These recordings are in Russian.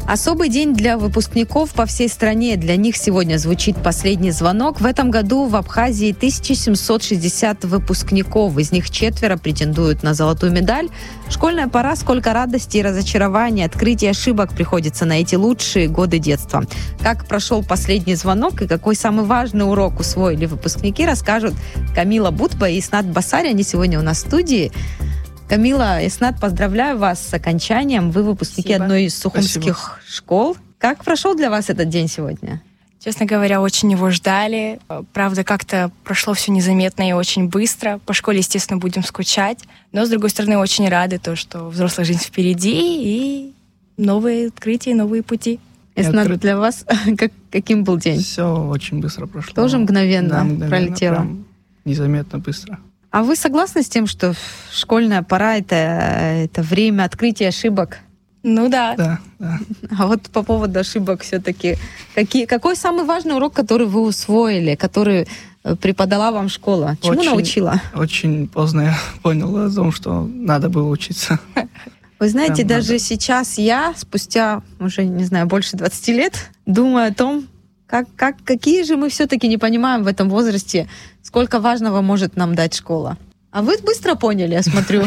Особый день для выпускников по всей стране. Для них сегодня звучит последний звонок. В этом году в Абхазии 1760 выпускников. Из них 4 претендуют на золотую медаль. Школьная пора, сколько радости и разочарований, открытий и ошибок приходится на эти лучшие годы детства. Как прошел последний звонок и какой самый важный урок усвоили выпускники, расскажут Камила Бутба и Иснат Басари. Они сегодня у нас в студии. Камила, Иснат, поздравляю вас с окончанием. Вы выпускники Спасибо. одной из сухумских школ. Как прошел для вас этот день сегодня? Честно говоря, очень его ждали. Правда, как-то прошло все незаметно и очень быстро. По школе, естественно, будем скучать. Но, с другой стороны, очень рады, что взрослая жизнь впереди и новые открытия, новые пути. Иснат, для вас каким был день? Все очень быстро прошло. Тоже мгновенно, пролетело? Прям незаметно быстро. А вы согласны с тем, что школьная пора — это время открытия ошибок? Ну да. Да. А вот по поводу ошибок все-таки, какой самый важный урок, который вы усвоили, который преподала вам школа? Чему научила? Очень поздно я понял о том, что надо было учиться. Вы знаете, Прям даже сейчас я, спустя уже, не знаю, больше 20 лет, думаю о том, какие же мы все-таки не понимаем в этом возрасте, сколько важного может нам дать школа. А вы быстро поняли, я смотрю,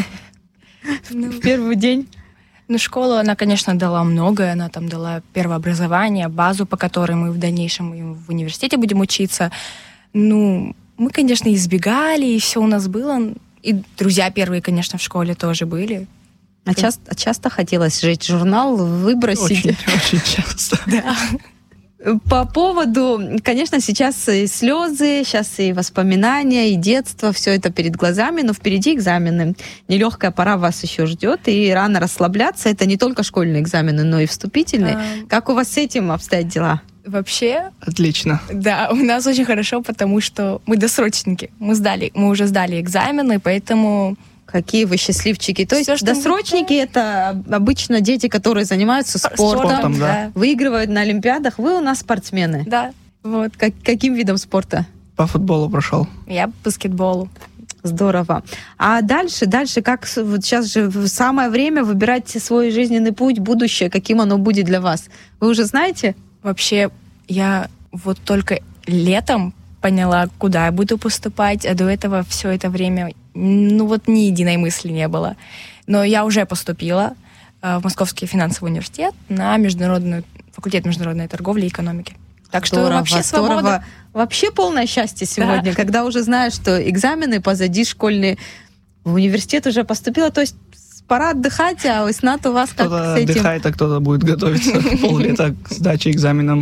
в первый день. Ну, школа, она, конечно, дала многое. Она там дала первое образование, базу, по которой мы в дальнейшем и в университете будем учиться. Ну, мы, конечно, избегали, и все у нас было. И друзья первые, конечно, в школе тоже были. А часто хотелось сжечь журнал, выбросить? Очень часто. Да. По поводу, конечно, сейчас и слезы, сейчас и воспоминания, и детство, все это перед глазами, но впереди экзамены. Нелегкая пора вас еще ждет, и рано расслабляться. Это не только школьные экзамены, но и вступительные. Как у вас с этим обстоят дела? Вообще... Отлично. Да, у нас очень хорошо, потому что мы досрочники. Мы уже сдали экзамены, поэтому... Какие вы счастливчики. То есть Всё, что досрочники — это обычно дети, которые занимаются спортом, да. выигрывают на олимпиадах. Вы у нас спортсмены. Да, вот. Каким видом спорта? По футболу прошел. Я по баскетболу. Здорово. А дальше, как вот сейчас же самое время выбирать свой жизненный путь, будущее, каким оно будет для вас. Вы уже знаете? Вообще, я вот только летом поняла, куда я буду поступать, а до этого все это время, ни единой мысли не было. Но я уже поступила в Московский финансовый университет на факультет международной торговли и экономики. Так что вообще свобода. Вообще полное счастье сегодня, когда уже знаешь, что экзамены позади школьные, в университет уже поступила, то есть пора отдыхать, а Иснат у вас как с этим? Кто-то отдыхает, а кто-то будет готовиться поллета к сдаче экзаменам.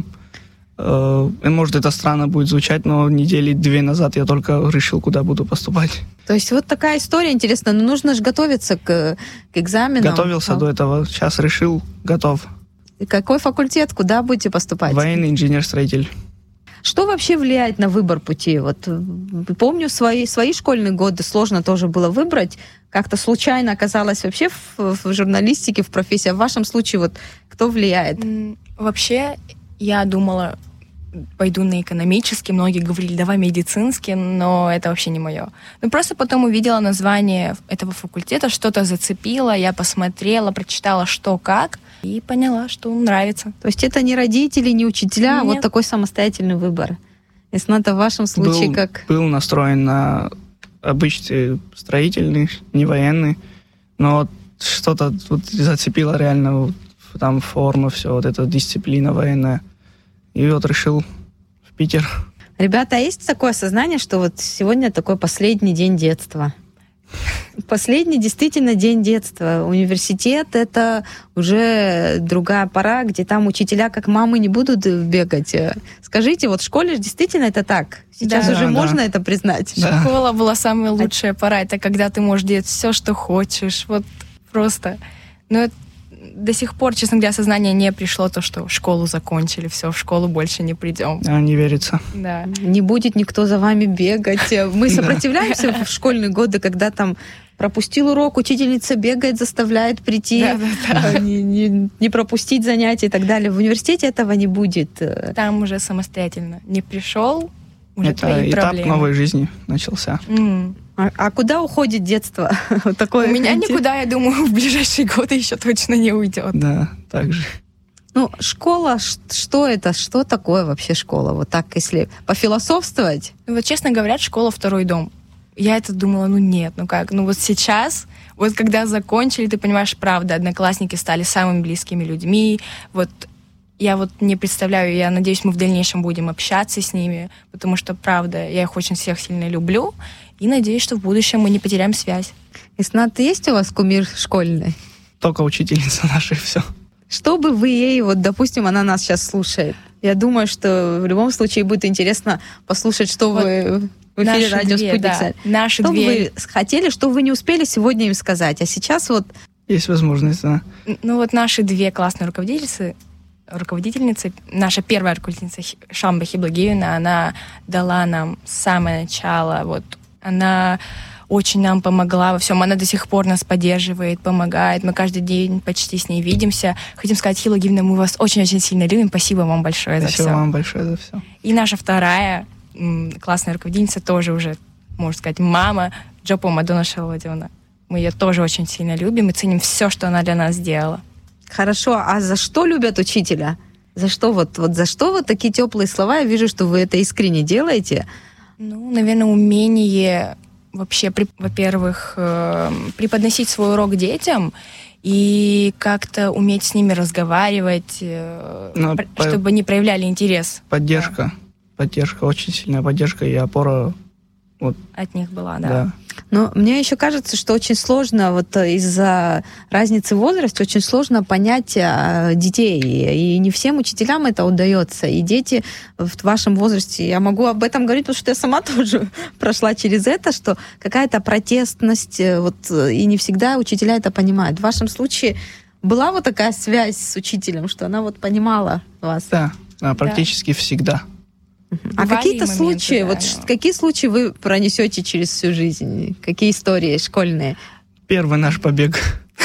Может, это странно будет звучать, но недели 2 назад я только решил, куда буду поступать. То есть вот такая история интересная. Но нужно же готовиться к экзаменам. Готовился до этого, сейчас решил, готов. И какой факультет, куда будете поступать? Военный инженер-строитель. Что вообще влияет на выбор пути? Вот помню свои школьные годы, сложно тоже было выбрать. Как-то случайно оказалась вообще в журналистике, в профессии. А в вашем случае вот кто влияет? Вообще, я думала, пойду на экономический. Многие говорили, давай медицинский, но это вообще не мое. Просто потом увидела название этого факультета, что-то зацепило, я посмотрела, прочитала, что как, и поняла, что нравится. То есть это не родители, не учителя, а вот такой самостоятельный выбор. Иснат, в вашем случае как? Был настроен на обычный строительный, не военный, но что-то зацепило реально, там форма, все, вот эта дисциплина военная. И вот решил в Питер. Ребята, а есть такое сознание, что вот сегодня такой последний день детства? Последний действительно день детства. Университет — это уже другая пора, где там учителя как мамы не будут бегать. Скажите, вот в школе действительно это так? Сейчас уже можно это признать? Да. Школа была самая лучшая пора. Это когда ты можешь делать все, что хочешь. Вот просто. Но до сих пор, честно говоря, сознание не пришло, то, что школу закончили, все, в школу больше не придем. Не верится. Да. Не будет никто за вами бегать. Мы сопротивляемся в школьные годы, когда там пропустил урок, учительница бегает, заставляет прийти, не пропустить занятия и так далее. В университете этого не будет. Там уже самостоятельно. Не пришел, уже это твои этап проблемы. новой жизни начался. А куда уходит детство? У меня никуда, я думаю, в ближайшие годы еще точно не уйдет. Да, так же. Ну, школа, что это? Что такое вообще школа? Вот так, если пофилософствовать? Ну, вот честно говоря, школа второй дом. Я это думала, нет, как? Вот сейчас, вот когда закончили, ты понимаешь, правда, одноклассники стали самыми близкими людьми. Вот я вот не представляю, я надеюсь, мы в дальнейшем будем общаться с ними, потому что, правда, я их очень всех сильно люблю, и надеюсь, что в будущем мы не потеряем связь. Иснат, есть у вас кумир школьный? Только учительница наша, и все. Что бы вы ей, вот, допустим, она нас сейчас слушает. Я думаю, что в любом случае будет интересно послушать, что вот вы в эфире «Радио Спутник». Наши что две. Вы хотели, что вы не успели сегодня им сказать, а сейчас вот... Есть возможность, да. Ну вот наши две классные руководительницы, наша первая руководительница Шамба Хиблагиевна, она дала нам с самого начала, вот, она очень нам помогла во всем. Она до сих пор нас поддерживает, помогает. Мы каждый день почти с ней видимся. Хотим сказать, Хила Гивна, мы вас очень-очень сильно любим. Спасибо вам большое за все. Спасибо вам большое за все. И наша вторая классная руководительница, тоже уже, можно сказать, мама Джопо Мадона Шалвадиона. Мы ее тоже очень сильно любим и ценим все, что она для нас сделала. Хорошо. А за что любят учителя? За что вот за что вот такие теплые слова? Я вижу, что вы это искренне делаете. Ну, наверное, умение вообще, во-первых, преподносить свой урок детям и как-то уметь с ними разговаривать, чтобы они проявляли интерес. Поддержка. Да. Поддержка, очень сильная поддержка и опора. Вот. От них была, да. Но мне еще кажется, что очень сложно, вот из-за разницы в возрасте, очень сложно понять детей. И не всем учителям это удается. И дети в вашем возрасте, я могу об этом говорить, потому что я сама тоже прошла через это, что какая-то протестность, вот, и не всегда учителя это понимают. В вашем случае была вот такая связь с учителем, что она вот понимала вас? Да, практически всегда. А какие-то случаи, да, какие случаи вы пронесете через всю жизнь? Какие истории школьные? Первый наш побег.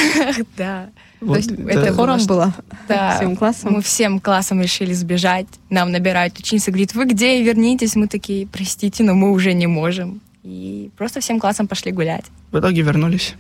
Да. То есть это хором было? Да. Всем классом? Мы всем классом решили сбежать. Нам набирают ученица, говорит, вы где? Вернитесь. Мы такие, простите, но мы уже не можем. И просто всем классом пошли гулять. В итоге вернулись.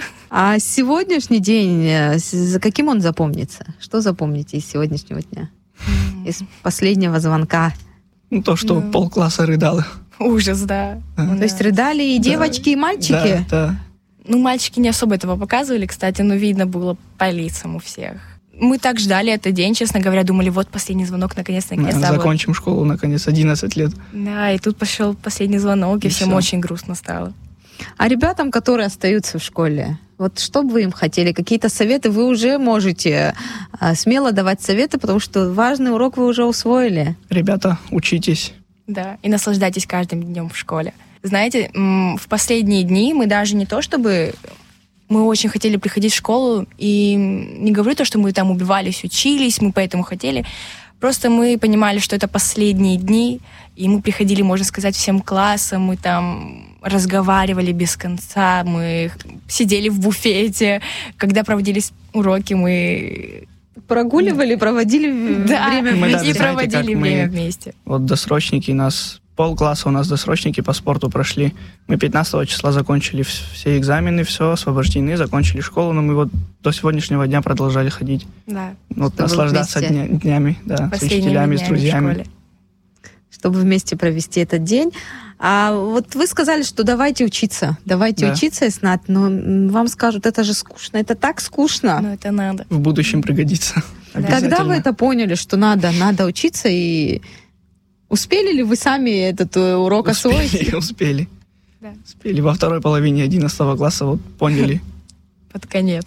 А сегодняшний день, за каким он запомнится? Что запомните из сегодняшнего дня? Из последнего звонка? Ну, то, что полкласса рыдало. Ужас, да. То есть рыдали и девочки, и мальчики? Да. Ну, мальчики не особо этого показывали, кстати, но видно было по лицам у всех. Мы так ждали этот день, честно говоря, думали, вот последний звонок, наконец-то. Закончим школу, наконец, 11 лет. Да, и тут пошел последний звонок, и всем очень грустно стало. А ребятам, которые остаются в школе, вот что бы вы им хотели? Какие-то советы? Вы уже можете смело давать советы, потому что важный урок вы уже усвоили. Ребята, учитесь. Да, и наслаждайтесь каждым днем в школе. Знаете, в последние дни мы даже не то чтобы... Мы очень хотели приходить в школу, и не говорю то, что мы там убивались, учились, мы поэтому хотели. Просто мы понимали, что это последние дни, и мы приходили, можно сказать, всем классом, мы там разговаривали без конца, мы сидели в буфете, когда проводились уроки, мы... Прогуливали, проводили время вместе. И проводили время вместе. Вот досрочники нас... Полкласса у нас досрочники по спорту прошли. Мы 15 числа закончили все экзамены, все, освобождены, закончили школу, но мы вот до сегодняшнего дня продолжали ходить. Да. Вот наслаждаться днями, да, с учителями, с друзьями. Чтобы вместе провести этот день. А вот вы сказали, что давайте учиться, Иснат, но вам скажут, это же скучно, это так скучно. Но это надо. В будущем пригодится. Когда вы это поняли, что надо учиться, и успели ли вы сами этот урок освоить? Успели. Да. Успели. Во второй половине 11 класса вот поняли. Под конец.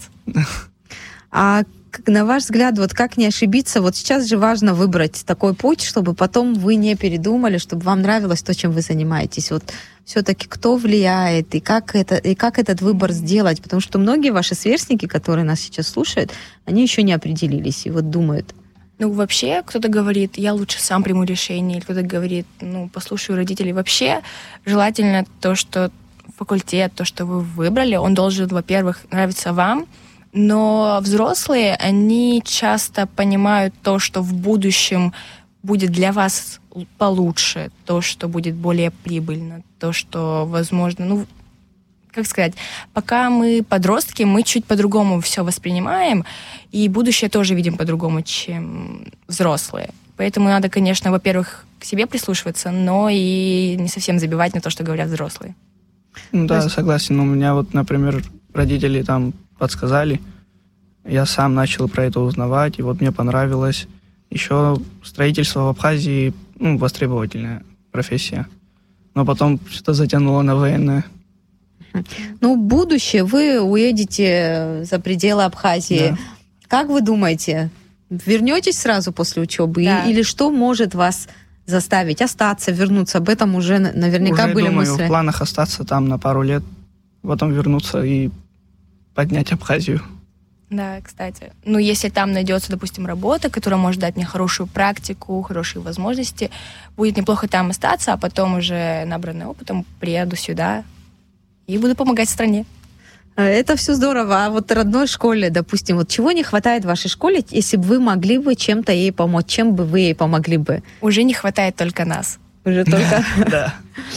А на ваш взгляд, вот как не ошибиться? Вот сейчас же важно выбрать такой путь, чтобы потом вы не передумали, чтобы вам нравилось то, чем вы занимаетесь. Вот все-таки кто влияет и как этот выбор сделать? Потому что многие ваши сверстники, которые нас сейчас слушают, они еще не определились и вот думают. Ну, вообще, кто-то говорит, я лучше сам приму решение, или кто-то говорит, послушаю родителей. Вообще, желательно то, что факультет, то, что вы выбрали, он должен, во-первых, нравиться вам, но взрослые, они часто понимают то, что в будущем будет для вас получше, то, что будет более прибыльно, то, что, возможно, как сказать, пока мы подростки, мы чуть по-другому все воспринимаем, и будущее тоже видим по-другому, чем взрослые. Поэтому надо, конечно, во-первых, к себе прислушиваться, но и не совсем забивать на то, что говорят взрослые. Ну да, согласен. У меня вот, например, родители там подсказали, я сам начал про это узнавать, и вот мне понравилось. Еще строительство в Абхазии, востребовательная профессия. Но потом что-то затянуло на военное. Ну, в будущее вы уедете за пределы Абхазии. Да. Как вы думаете, вернетесь сразу после учебы? Да. Или что может вас заставить остаться, вернуться? Об этом уже наверняка уже, были думаю, мысли. В планах остаться там на пару лет, потом вернуться и поднять Абхазию. Да, кстати. Ну, если там найдется, допустим, работа, которая может дать мне хорошую практику, хорошие возможности, будет неплохо там остаться, а потом уже, набранный опытом, приеду сюда и буду помогать стране. Это все здорово. А вот родной школе, допустим, вот чего не хватает вашей школе, если бы вы могли бы чем-то ей помочь? Чем бы вы ей помогли бы? Уже не хватает только нас. Уже только? Да.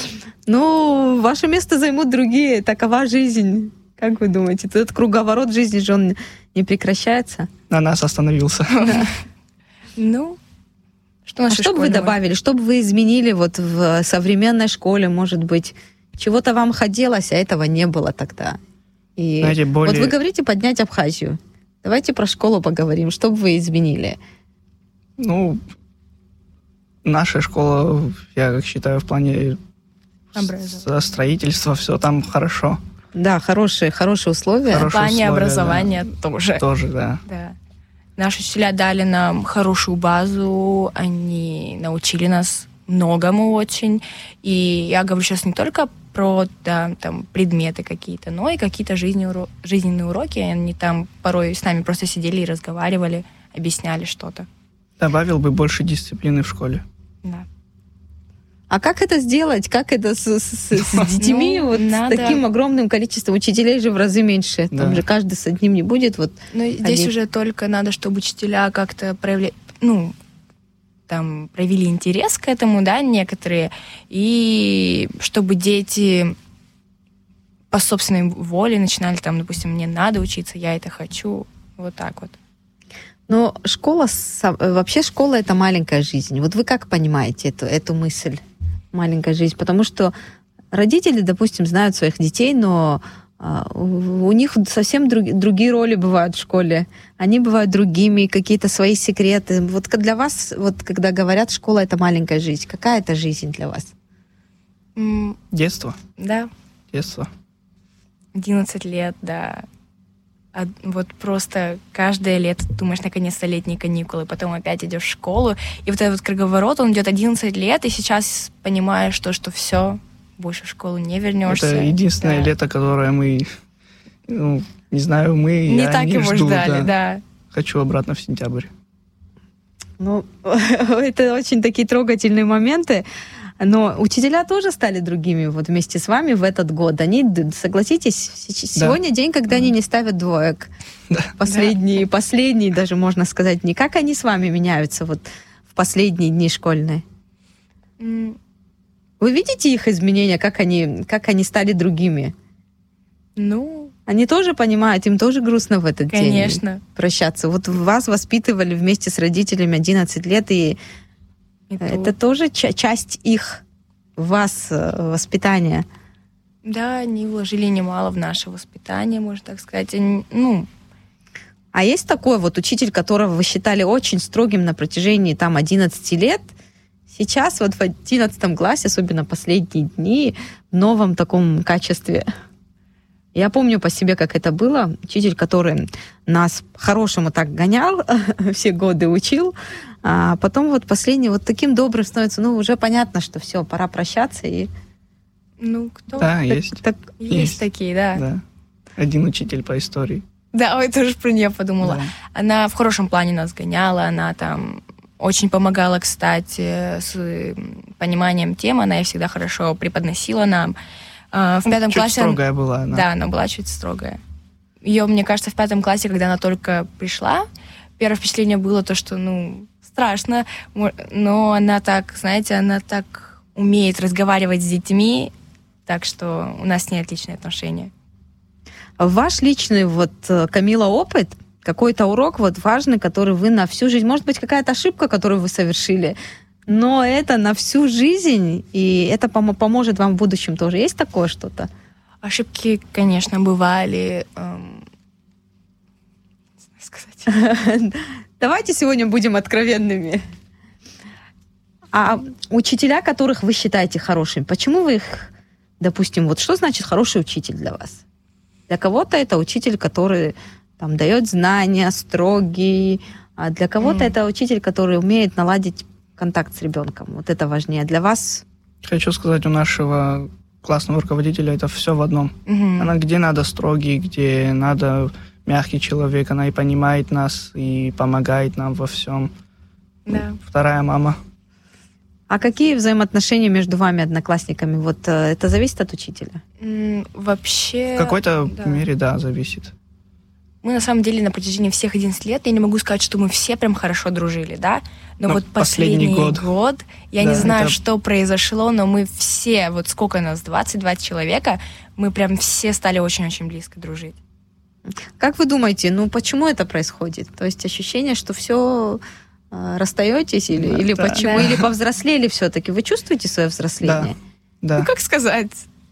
Ну, ваше место займут другие. Такова жизнь. Как вы думаете? Этот круговорот жизни же он не прекращается? На нас остановился. Ну, что бы вы добавили? Что бы вы изменили вот в современной школе, может быть? Чего-то вам хотелось, а этого не было тогда. И знаете, вот вы говорите поднять Абхазию. Давайте про школу поговорим. Что бы вы изменили? Ну, наша школа, я как считаю, в плане строительства, все там хорошо. Да, хорошие условия. В плане образования тоже. Тоже, да. Наши учителя дали нам хорошую базу, они научили нас многому очень. И я говорю сейчас не только про там, предметы какие-то, но и какие-то жизненные уроки. Они там порой с нами просто сидели и разговаривали, объясняли что-то. Добавил бы больше дисциплины в школе. Да. А как это сделать? Как это с детьми? С таким огромным количеством учителей же в разы меньше. Там же каждый с одним не будет. Здесь уже только надо, чтобы учителя как-то проявили интерес к этому, да, некоторые, и чтобы дети по собственной воле начинали там, допустим, мне надо учиться, я это хочу, вот так вот. Но вообще школа — это маленькая жизнь. Вот вы как понимаете эту мысль? Маленькая жизнь. Потому что родители, допустим, знают своих детей, но у них совсем другие роли бывают в школе. Они бывают другими, какие-то свои секреты. Вот для вас, вот когда говорят, школа — это маленькая жизнь, какая это жизнь для вас? Детство. Да. Детство. 11 лет, да. Вот просто каждое лето думаешь, наконец-то летние каникулы, потом опять идешь в школу, и вот этот круговорот, он идет 11 лет, и сейчас понимаешь что все, больше в школу не вернешься. Это единственное лето, которое мы, не знаю, не так не его жду, ждали, да. Хочу обратно в сентябрь. Ну, это очень такие трогательные моменты. Но учителя тоже стали другими вот вместе с вами в этот год. Они, согласитесь, сегодня день, когда они не ставят двоек. Да. Последние, даже можно сказать, не как они с вами меняются вот в последние дни школьные. Вы видите их изменения, как они стали другими? Они тоже понимают, им тоже грустно в этот день прощаться. Вот вас воспитывали вместе с родителями 11 лет, и это тоже часть их вас воспитания. Да, они вложили немало в наше воспитание, можно так сказать. А есть такой вот учитель, которого вы считали очень строгим на протяжении 11 лет, сейчас вот в 11 классе, особенно последние дни, в новом таком качестве? Я помню по себе, как это было. Учитель, который нас по-хорошему так гонял, все годы учил, а потом вот последний вот таким добрым становится, уже понятно, что все, пора прощаться. И... кто? Да, есть. Есть такие, да. Да. Один учитель по истории. Да, я тоже про нее подумала. Да. Она в хорошем плане нас гоняла, она там очень помогала, кстати, с пониманием тем, она ее всегда хорошо преподносила нам. В 5 классе... Чуть строгая была она. Да, она была чуть строгая. Ее, мне кажется, в 5 классе, когда она только пришла, первое впечатление было то, что, страшно, но она так, знаете, она так умеет разговаривать с детьми, Так что у нас с ней отличные отношения. Ваш личный, Камила, опыт, какой-то урок важный, который вы на всю жизнь... Может быть, какая-то ошибка, которую вы совершили, но это на всю жизнь, и это поможет вам в будущем тоже. Есть такое что-то? Ошибки, конечно, бывали. Сказать. Давайте сегодня будем откровенными. А учителя, которых вы считаете хорошими, почему вы их, допустим, что значит хороший учитель для вас? Для кого-то это учитель, который дает знания, строгий, а для кого-то это учитель, который умеет наладить контакт с ребенком. Это важнее. Для вас? Хочу сказать, у нашего классного руководителя это все в одном. Она где надо строгий, где надо мягкий человек, она и понимает нас, и помогает нам во всем. Да. Вторая мама. А какие взаимоотношения между вами, одноклассниками? Это зависит от учителя? Вообще... В какой-то мере, да, зависит. Мы, на самом деле, на протяжении всех 11 лет, я не могу сказать, что мы все прям хорошо дружили, да? Но последний год я не знаю, что произошло, но мы все, сколько нас, 22 человека, мы прям все стали очень-очень близко дружить. Как вы думаете, почему это происходит? То есть ощущение, что все... расстаетесь или почему? Да. Или повзрослели все-таки? Вы чувствуете свое взросление? Да. Как сказать?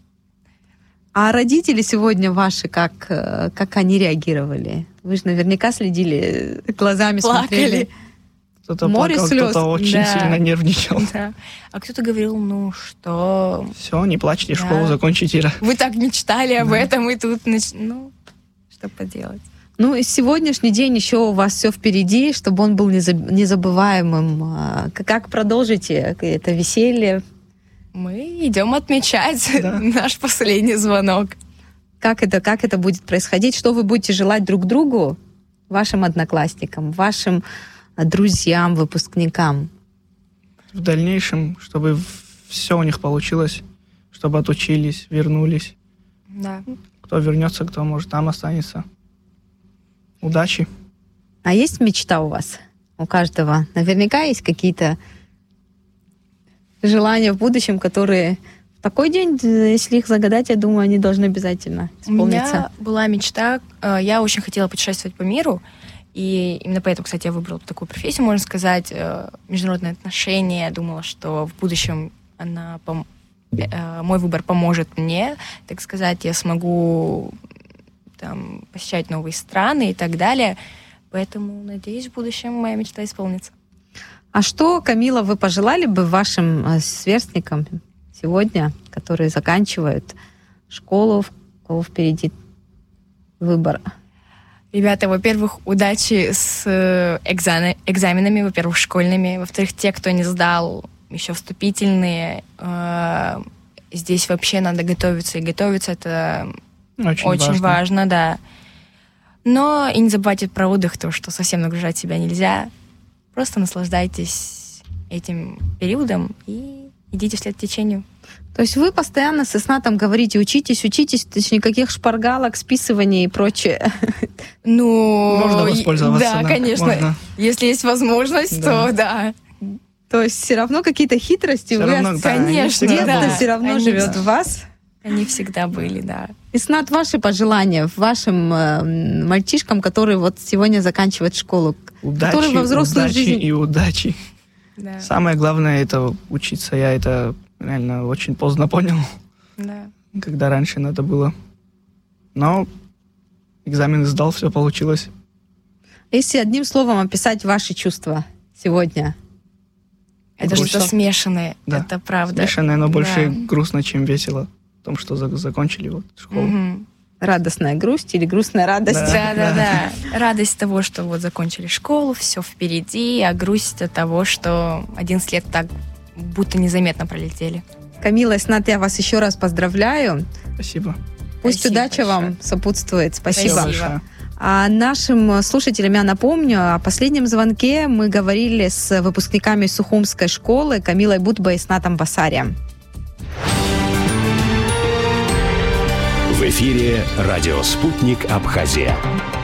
А родители сегодня ваши, как они реагировали? Вы же наверняка следили, глазами плакали. Смотрели. Кто-то плакал, кто-то очень сильно нервничал. Да. А кто-то говорил, что... Все, не плачьте, школу закончите. Вы так мечтали об этом, и тут... что поделать? И сегодняшний день еще у вас все впереди, чтобы он был незабываемым. Как продолжите это веселье? Мы идем отмечать наш последний звонок. Как это будет происходить? Что вы будете желать друг другу, вашим одноклассникам, вашим друзьям, выпускникам? В дальнейшем, чтобы все у них получилось, чтобы отучились, вернулись. Да. Кто вернется, кто, может, там останется. Удачи. А есть мечта у вас? У каждого? Наверняка есть какие-то желания в будущем, которые в такой день, если их загадать, я думаю, они должны обязательно исполниться. У меня была мечта, я очень хотела путешествовать по миру, и именно поэтому, кстати, я выбрала такую профессию, можно сказать, международные отношения. Я думала, что в будущем мой выбор поможет мне, так сказать, я смогу посещать новые страны и так далее. Поэтому, надеюсь, в будущем моя мечта исполнится. А что, Камила, вы пожелали бы вашим сверстникам сегодня, которые заканчивают школу, у кого впереди выбор? Ребята, во-первых, удачи с экзаменами, во-первых, школьными. Во-вторых, те, кто не сдал еще вступительные, здесь вообще надо готовиться. И готовиться это очень важно, да. Но и не забывайте про отдых, то, что совсем нагружать себя нельзя. Просто наслаждайтесь этим периодом и идите вслед течению. То есть вы постоянно с Иснатом говорите, учитесь, то есть никаких шпаргалок, списываний и прочее? Можно воспользоваться. Да, конечно. Можно. Если есть возможность, то да. То есть все равно какие-то хитрости конечно, все равно живет в вас? Они всегда были, да. Иснат, ваши пожелания вашим мальчишкам, которые сегодня заканчивают школу, которые во взрослую жизнь... и удачи. Да. Самое главное — это учиться. Я это реально очень поздно понял, когда раньше надо было. Но экзамен сдал, все получилось. Если одним словом описать ваши чувства сегодня? Это что-то смешанное, это правда. Смешанное, но больше грустно, чем весело. В том, что закончили школу. Угу. Радостная грусть или грустная радость? Да. Радость того, что закончили школу, все впереди, а грусть от того, что 11 лет так будто незаметно пролетели. Камила, Иснат, я вас еще раз поздравляю. Спасибо. Пусть удача вам сопутствует. Спасибо. Спасибо. А нашим слушателям я напомню, о последнем звонке мы говорили с выпускниками Сухумской школы Камилой Будбой и Иснатом Басарием. В эфире радио «Спутник Абхазия».